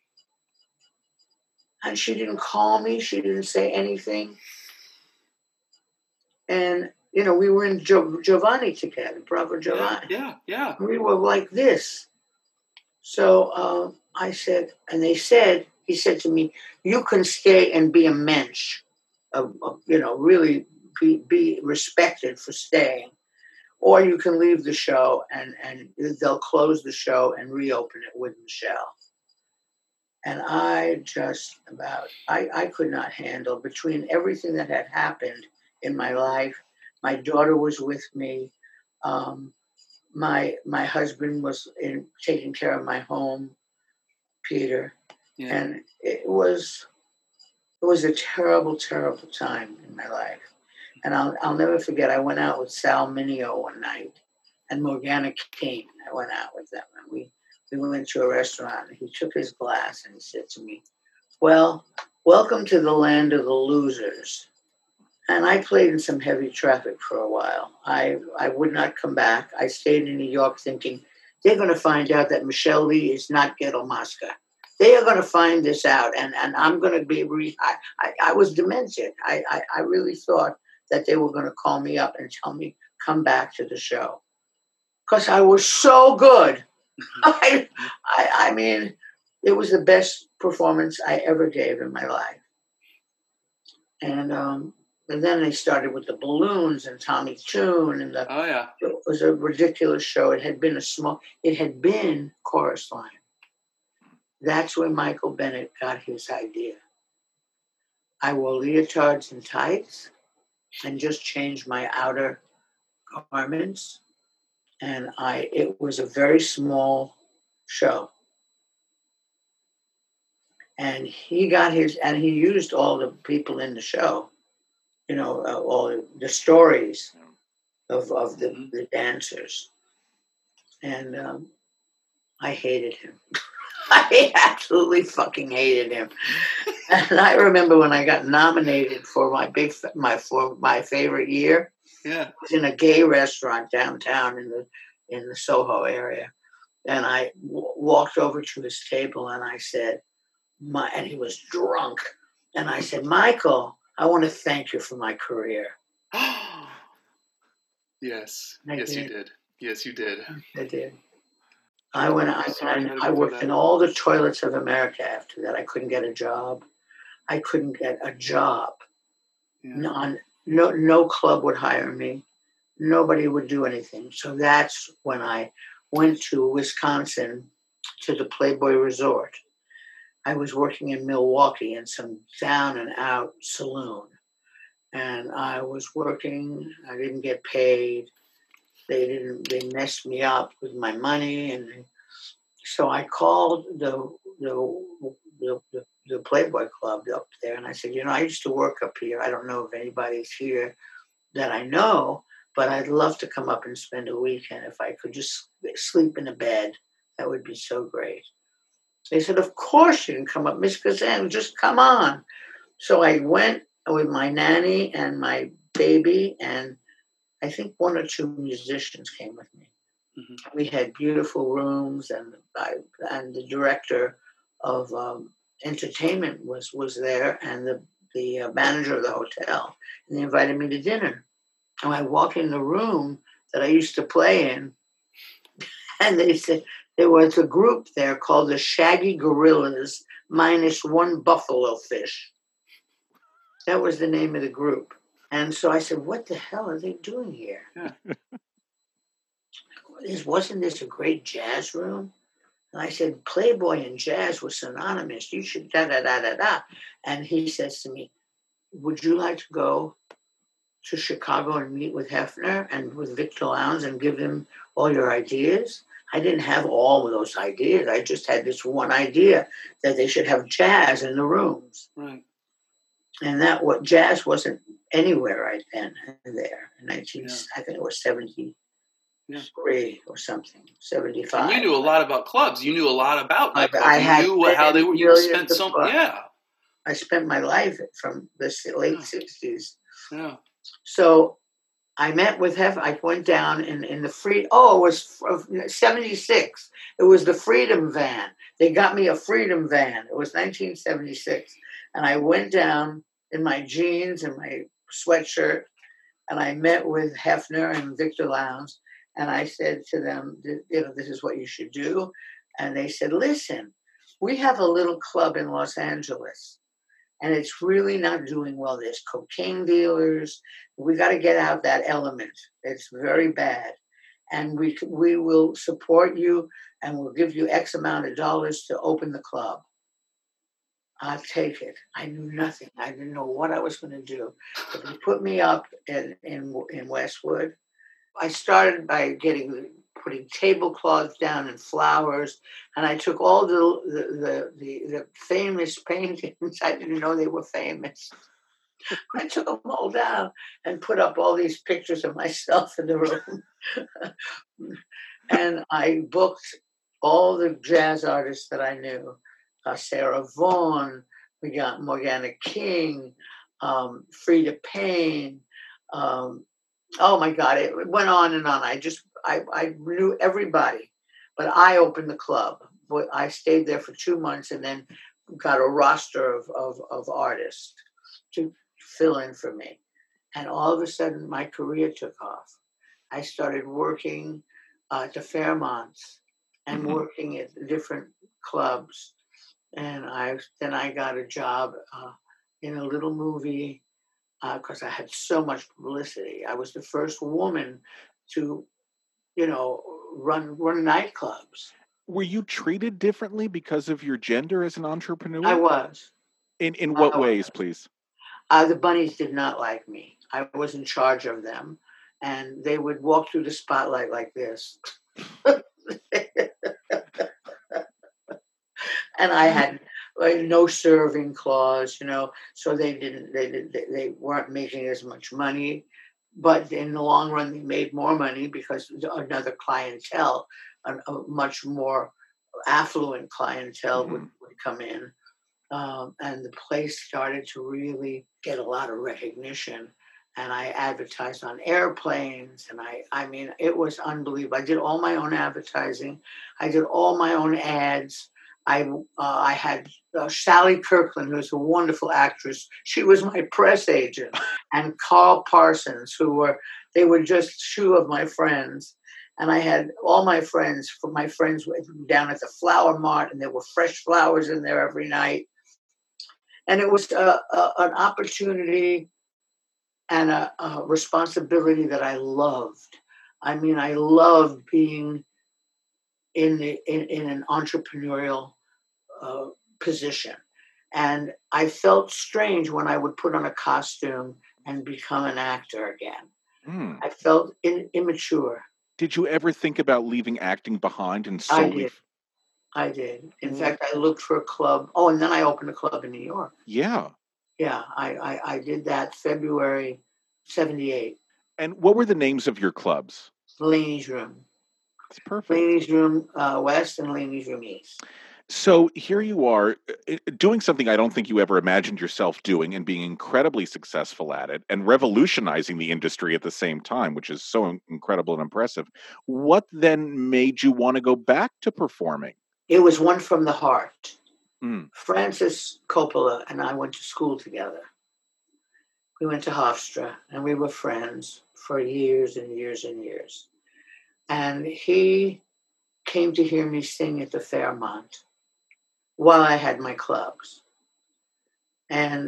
And she didn't call me. She didn't say anything. And, we were in Giovanni together, Bravo Giovanni. Yeah. We were like this. So I said, and he said to me, you can stay and be a mensch. Really be respected for staying, or you can leave the show and they'll close the show and reopen it with Michelle. And I could not handle, between everything that had happened in my life. My daughter was with me. My husband was taking care of my home, Peter, and it was a terrible, terrible time in my life. And I'll never forget, I went out with Sal Mineo one night and Morgana King. I went out with them, and we went to a restaurant, and he took his glass and he said to me, well, welcome to the land of the losers. And I played in some heavy traffic for a while. I would not come back. I stayed in New York thinking, they're going to find out that Michelle Lee is not Ghetto Mosca. They are going to find this out, and I'm going to be... I was demented. I really thought that they were going to call me up and tell me, come back to the show. Because I was so good. I mean, it was the best performance I ever gave in my life. And then they started with the balloons and Tommy Tune, and it was a ridiculous show. It had been Chorus Line. That's where Michael Bennett got his idea. I wore leotards and tights and just changed my outer garments. And it was a very small show. And he used all the people in the show, all the stories of the dancers. And I hated him. I absolutely fucking hated him. And I remember when I got nominated for my favorite year. Yeah. It was in a gay restaurant downtown in the Soho area. And I walked over to his table and I said, and he was drunk. And I said, Michael, I want to thank you for my career. Yes. I Yes, did. you did. Yes, you did. I did. I worked in all the toilets of America after that. I couldn't get a job. I couldn't get a job. Yeah. No club would hire me. Nobody would do anything. So that's when I went to Wisconsin to the Playboy Resort. I was working in Milwaukee in some down and out saloon. And I was working. I didn't get paid. They messed me up with my money. And so I called the Playboy Club up there. And I said, I used to work up here. I don't know if anybody's here that I know, but I'd love to come up and spend a weekend. If I could just sleep in a bed, that would be so great. They said, of course you can come up, Miss Kazan, just come on. So I went with my nanny and my baby, and I think one or two musicians came with me. Mm-hmm. We had beautiful rooms, and the director of entertainment was there, and the manager of the hotel, and they invited me to dinner. And I walk in the room that I used to play in, and they said there was a group there called the Shaggy Gorillas minus one buffalo fish. That was the name of the group. And so I said, what the hell are they doing here? Yeah. Wasn't this a great jazz room? And I said, Playboy and jazz was synonymous. You should da-da-da-da-da. And he says to me, would you like to go to Chicago and meet with Hefner and with Victor Lowndes and give them all your ideas? I didn't have all of those ideas. I just had this one idea that they should have jazz in the rooms. Right. And jazz wasn't anywhere right then and there. I think it was 73 or something, 75. And you knew a lot about clubs. You knew a lot about nightclubs. You knew how they were. You spent some. Yeah. I spent my life from the late 60s. Yeah. So I met with Hef. I went down in the free. Oh, it was 76. It was the Freedom Van. They got me a Freedom Van. It was 1976. And I went down in my jeans and my sweatshirt, and I met with Hefner and Victor Lowndes, and I said to them, this is what you should do. And they said, listen, we have a little club in Los Angeles, and it's really not doing well. There's cocaine dealers. We got to get out that element. It's very bad. And we will support you, and we'll give you X amount of dollars to open the club. I'll take it. I knew nothing. I didn't know what I was going to do. But they put me up in Westwood. I started by putting tablecloths down and flowers, and I took all the famous paintings. I didn't know they were famous. I took them all down and put up all these pictures of myself in the room. And I booked all the jazz artists that I knew. Sarah Vaughan, we got Morgana King, Frida Payne. Oh my God, it went on and on. I knew everybody, but I opened the club. I stayed there for 2 months and then got a roster of artists to fill in for me. And all of a sudden, my career took off. I started working at the Fairmonts and working at different clubs. And then I got a job in a little movie because I had so much publicity. I was the first woman to, run nightclubs. Were you treated differently because of your gender as an entrepreneur? I was. In what ways, please? The bunnies did not like me. I was in charge of them, and they would walk through the spotlight like this. And I had no serving clause, so they weren't making as much money. But in the long run, they made more money because another clientele, a much more affluent clientele would come in. And the place started to really get a lot of recognition. And I advertised on airplanes. And I mean, it was unbelievable. I did all my own advertising. I did all my own ads. I had Sally Kirkland, who's a wonderful actress. She was my press agent. And Carl Parsons, they were just two of my friends. And I had all my friends down at the Flower Mart, and there were fresh flowers in there every night. And it was an opportunity and a responsibility that I loved. I mean, I loved being in an entrepreneurial position. And I felt strange when I would put on a costume and become an actor again. I felt immature. Did you ever think about leaving acting behind and solely? I did. In fact, I looked for a club. Oh, and then I opened a club in New York. Yeah. Yeah, I did that February 78. And what were the names of your clubs? Laney's Room. That's perfect. Laney's Room West and Laney's Room East. So here you are doing something I don't think you ever imagined yourself doing and being incredibly successful at it and revolutionizing the industry at the same time, which is so incredible and impressive. What then made you want to go back to performing? It was One from the Heart. Francis Coppola and I went to school together. We went to Hofstra and we were friends for years and years and years. And he came to hear me sing at the Fairmont while I had my clubs. And,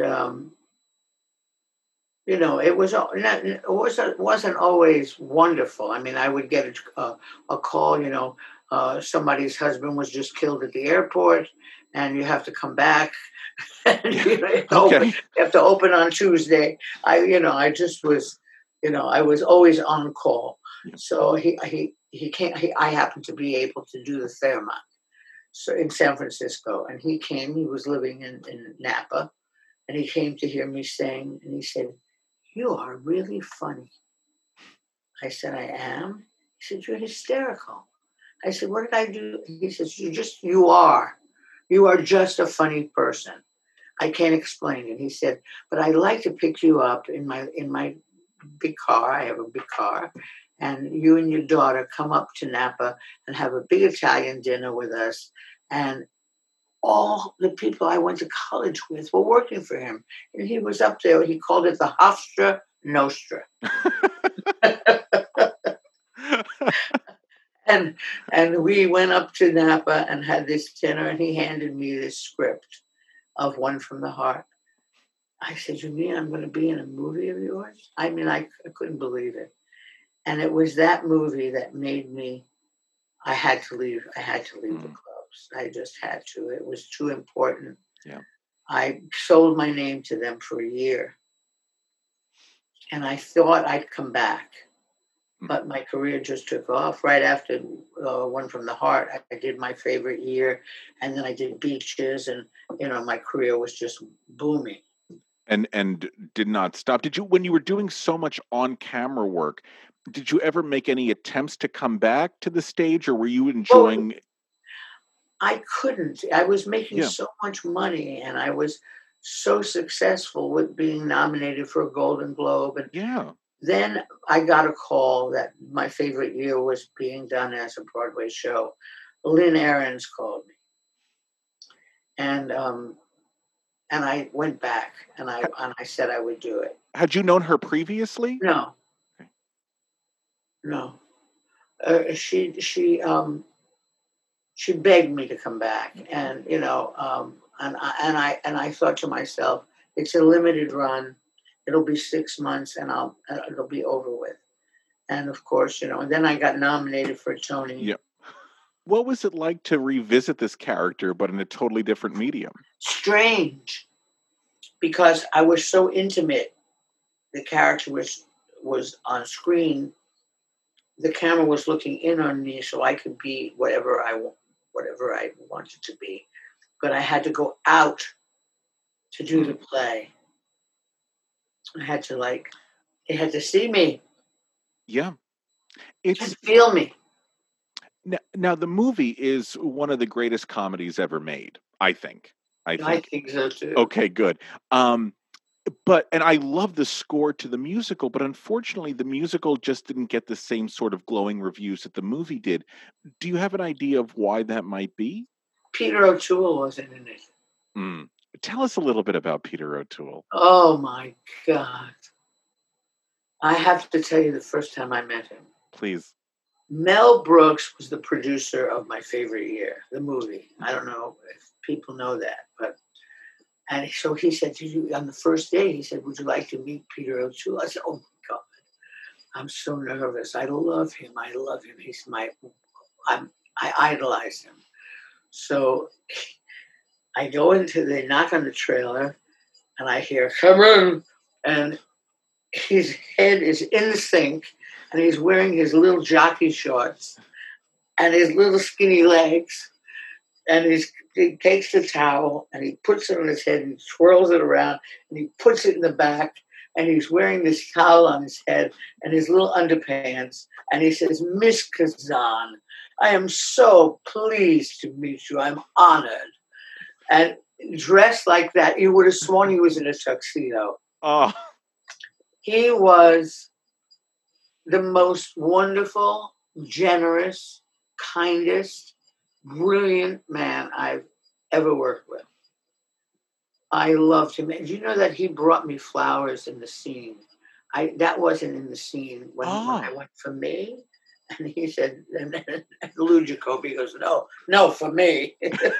it wasn't always wonderful. I mean, I would get a call, somebody's husband was just killed at the airport and you have to come back. And, you have to open on Tuesday. I was always on call. So he came. I happened to be able to do the Fairmont, so in San Francisco, and he came. He was living in Napa, and he came to hear me sing, and he said, "You are really funny." I said, "I am." He said, "You're hysterical." I said, "What did I do?" He says, "You are. You are just a funny person. I can't explain it." He said, "But I'd like to pick you up in my big car. I have a big car. And you and your daughter come up to Napa and have a big Italian dinner with us. And all the people I went to college with were working for him. And he was up there. He called it the Hofstra Nostra." And we went up to Napa and had this dinner, and he handed me this script of One from the Heart. I said, "You mean I'm going to be in a movie of yours?" I mean, I couldn't believe it. And it was that movie that made me, I had to leave the clubs. I just had to. It was too important. Yeah. I sold my name to them for a year. And I thought I'd come back. But my career just took off. Right after One from the Heart, I did My Favorite Year. And then I did Beaches. And, my career was just booming. And did not stop. Did you, when you were doing so much on-camera work, did you ever make any attempts to come back to the stage, or were you enjoying? Well, I couldn't. I was making so much money, and I was so successful with being nominated for a Golden Globe. And then I got a call that My Favorite Year was being done as a Broadway show. Lynn Ahrens called me, and I went back, and I said I would do it. Had you known her previously? No. No, she begged me to come back, and and I thought to myself, it's a limited run. It'll be 6 months, and it'll be over with. And of course, and then I got nominated for a Tony. Yeah. What was it like to revisit this character, but in a totally different medium? Strange, because I was so intimate. The character was on screen. The camera was looking in on me, so I could be whatever I wanted to be. But I had to go out to do the play. I had to they had to see me. Yeah. It's feel me. Now, the movie is one of the greatest comedies ever made, I think. I think so too. Okay, good. And I love the score to the musical, but unfortunately, the musical just didn't get the same sort of glowing reviews that the movie did. Do you have an idea of why that might be? Peter O'Toole wasn't in it. Tell us a little bit about Peter O'Toole. Oh my God. I have to tell you the first time I met him. Please. Mel Brooks was the producer of My Favorite Year, the movie. I don't know if people know that, and so he said to you on the first day, he said, "Would you like to meet Peter O'Toole?" I said, "Oh my God, I'm so nervous. I love him. He's I idolize him." So I they knock on the trailer, and I hear, "Come in," and his head is in the sink, and he's wearing his little jockey shorts and his little skinny legs, and he takes the towel and he puts it on his head and twirls it around and he puts it in the back, and he's wearing this towel on his head and his little underpants, and he says, "Miss Kazan, I am so pleased to meet you. I'm honored." And dressed like that, you would have sworn he was in a tuxedo. Oh. He was the most wonderful, generous, kindest, brilliant man I've ever worked with. I loved him. And you know that he brought me flowers in the scene. That wasn't in the scene when I went for me. And he said, and Lou Jacoby goes, no, for me.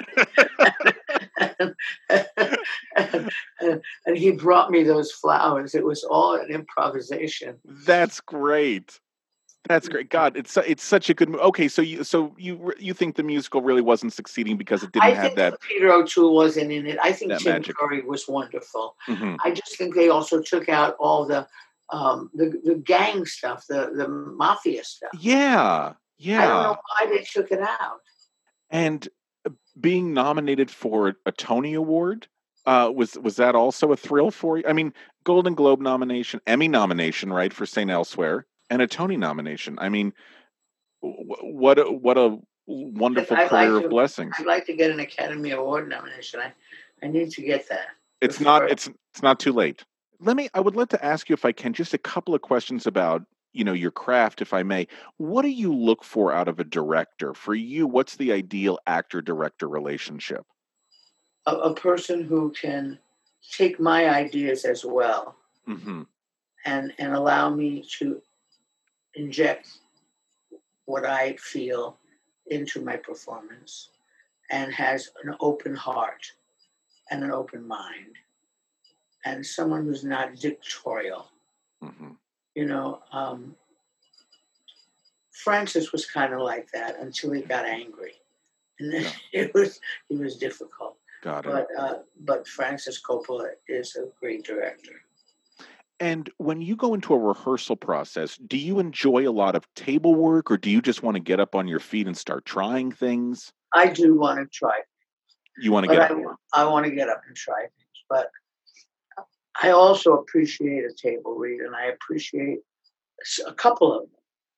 and he brought me those flowers. It was all an improvisation. That's great. That's great. God, it's such a good movie. Okay, so you think the musical really wasn't succeeding because it didn't have that. Peter O'Toole wasn't in it. I think Jim magic. Curry was wonderful. Mm-hmm. I just think they also took out all the gang stuff, the mafia stuff. Yeah. I don't know why they took it out. And being nominated for a Tony Award, was that also a thrill for you? I mean, Golden Globe nomination, Emmy nomination, right, for St. Elsewhere, and a Tony nomination. I mean, what a wonderful career of blessings. I'd like to get an Academy Award nomination. I need to get that. It's not too late. I would like to ask you, if I can, just a couple of questions about, your craft, if I may. What do you look for out of a director? For you, what's the ideal actor-director relationship? A person who can take my ideas as well, mm-hmm. and allow me to inject what I feel into my performance, and has an open heart and an open mind, and someone who's not dictatorial. Mm-hmm. Francis was kind of like that until he got angry, and then he was difficult. Got it. But Francis Coppola is a great director. And when you go into a rehearsal process, do you enjoy a lot of table work, or do you just want to get up on your feet and start trying things? I do want to try. You want to get up? I want to get up and try things, but I also appreciate a table read, and I appreciate a couple of them.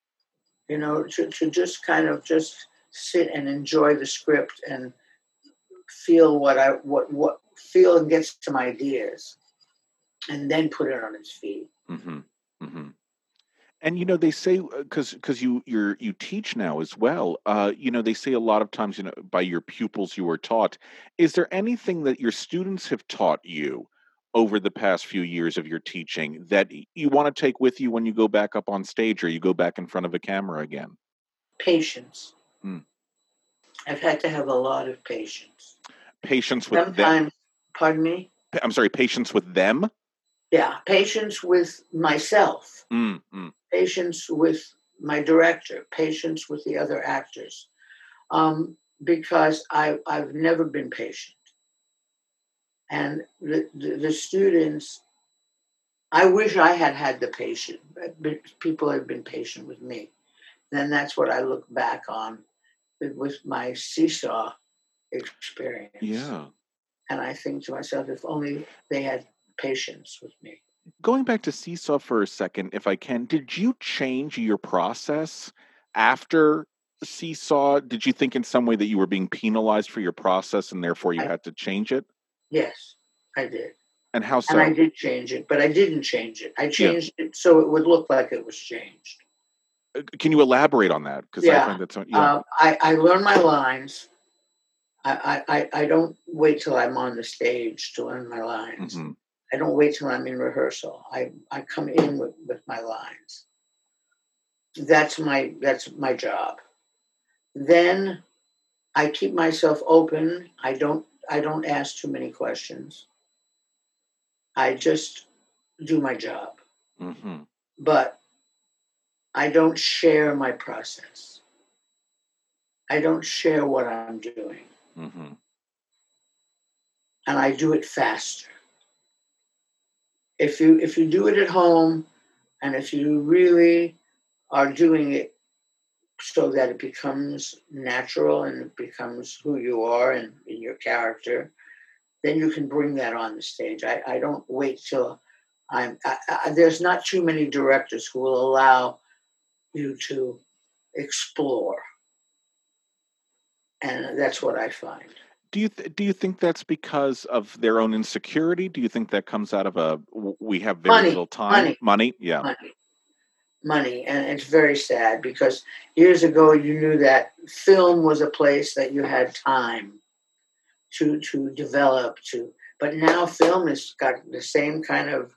To just kind of just sit and enjoy the script and feel what feel and get some ideas, and then put it on its feet. Mm-hmm. Mm-hmm. And they say, because you teach now as well. They say a lot of times, by your pupils you were taught. Is there anything that your students have taught you over the past few years of your teaching that you want to take with you when you go back up on stage, or you go back in front of a camera again? Patience. Mm. I've had to have a lot of patience. Patience with them. Pardon me? I'm sorry, patience with them? Yeah, patience with myself. Patience with my director. Patience with the other actors. Because I've never been patient. And the students, I wish I had the patience. People have been patient with me. And that's what I look back on with my Seesaw experience. Yeah. And I think to myself, if only they had patience with me. Going back to Seesaw for a second, if I can, did you change your process after seesaw? Did you think in some way that you were being penalized for your process and therefore you had to change it? Yes, I did. And how so? And I did change it, but I didn't change it. I changed it so it would look like it was changed. Can you elaborate on that? Because I find that's I learn my lines. I don't wait till I'm on the stage to learn my lines. Mm-hmm. I don't wait till I'm in rehearsal. I come in with my lines. That's my job. Then I keep myself open. I don't ask too many questions. I just do my job. Mm-hmm. But I don't share my process. I don't share what I'm doing. Mm-hmm. And I do it faster. If you do it at home, and if you really are doing it so that it becomes natural and it becomes who you are and in your character, then you can bring that on the stage. I don't wait till there's not too many directors who will allow you to explore. And that's what I find. Do you think that's because of their own insecurity? Do you think that comes out of we have very little time? Money? Yeah. Money. And it's very sad because years ago you knew that film was a place that you had time to develop but now film has got the same kind of,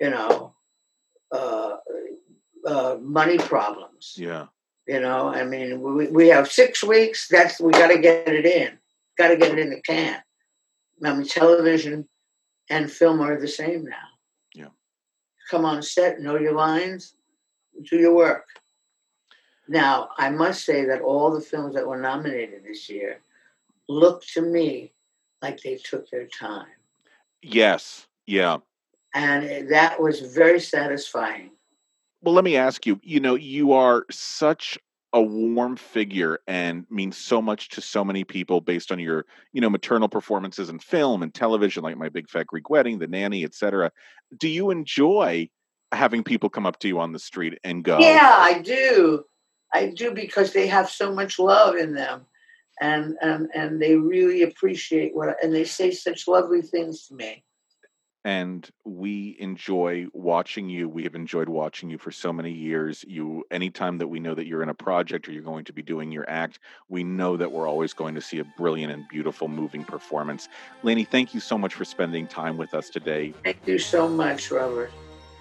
money problems. Yeah. I mean, we have 6 weeks. We got to get it in. Got to get it in the can. I mean, television and film are the same now. Yeah. Come on set, know your lines, do your work. Now, I must say that all the films that were nominated this year look to me like they took their time. Yes. Yeah. And that was very satisfying. Well, let me ask you, you are such a warm figure and mean so much to so many people based on your, maternal performances in film and television, like My Big Fat Greek Wedding, The Nanny, etc. Do you enjoy having people come up to you on the street and go? Yeah, I do. I do, because they have so much love in them, and they really appreciate and they say such lovely things to me. And we enjoy watching you. We have enjoyed watching you for so many years. Anytime that we know that you're in a project or you're going to be doing your act, we know that we're always going to see a brilliant and beautiful, moving performance. Lainie, thank you so much for spending time with us today. Thank you so much, Robert.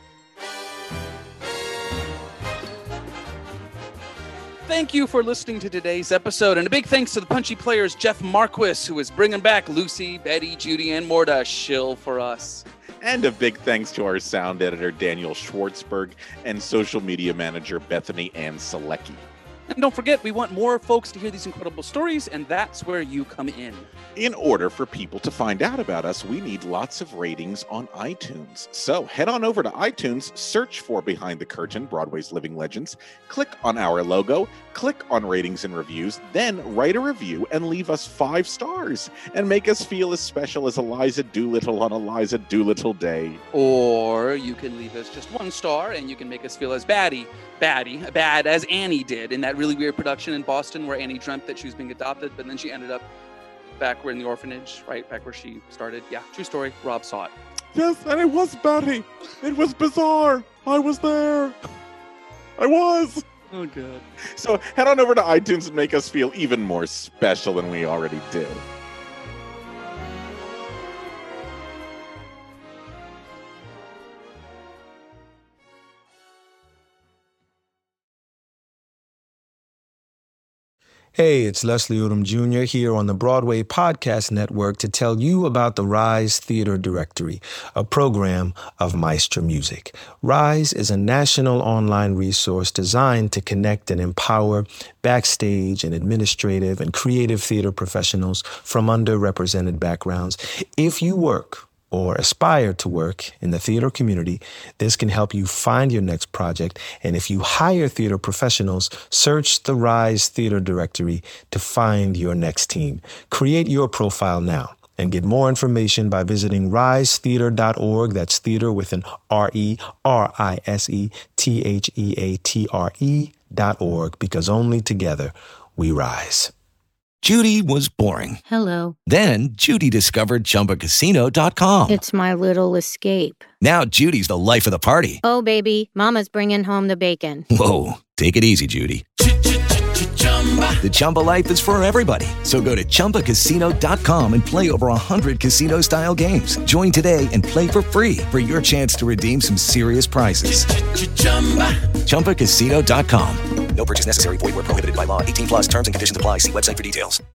Thank you for listening to today's episode, and a big thanks to the Punchy Players' Jeff Marquis, who is bringing back Lucy, Betty, Judy, and more to shill for us. And a big thanks to our sound editor, Daniel Schwartzberg, and social media manager, Bethany Ann Selecki. And don't forget, we want more folks to hear these incredible stories, and that's where you come in. In order for people to find out about us, we need lots of ratings on iTunes. So head on over to iTunes, search for Behind the Curtain, Broadway's Living Legends, click on our logo, click on ratings and reviews, then write a review and leave us 5 stars and make us feel as special as Eliza Doolittle on Eliza Doolittle Day. Or you can leave us just 1 star and you can make us feel as bad as Annie did in that really weird production in Boston where Annie dreamt that she was being adopted, but then she ended up back in the orphanage, right back where she started. Yeah, true story. Rob saw it. Yes, and it was Betty. It was bizarre. I was there. I was. Oh, good. So head on over to iTunes and make us feel even more special than we already do. Hey, it's Leslie Odom Jr. here on the Broadway Podcast Network to tell you about the Rise Theater Directory, a program of Maestro Music. Rise is a national online resource designed to connect and empower backstage and administrative and creative theater professionals from underrepresented backgrounds. If you work or aspire to work in the theater community, this can help you find your next project. And if you hire theater professionals, search the Rise Theater Directory to find your next team. Create your profile now and get more information by visiting risetheater.org. That's theater with an RERISETHEATRE.org, because only together we rise. Judy was boring. Hello. Then Judy discovered ChumbaCasino.com. It's my little escape. Now Judy's the life of the party. Oh, baby, mama's bringing home the bacon. Whoa, take it easy, Judy. The Chumba life is for everybody. So go to ChumbaCasino.com and play over 100 casino-style games. Join today and play for free for your chance to redeem some serious prizes. ChumbaCasino.com. No purchase necessary. Void where prohibited by law. 18 plus terms and conditions apply. See website for details.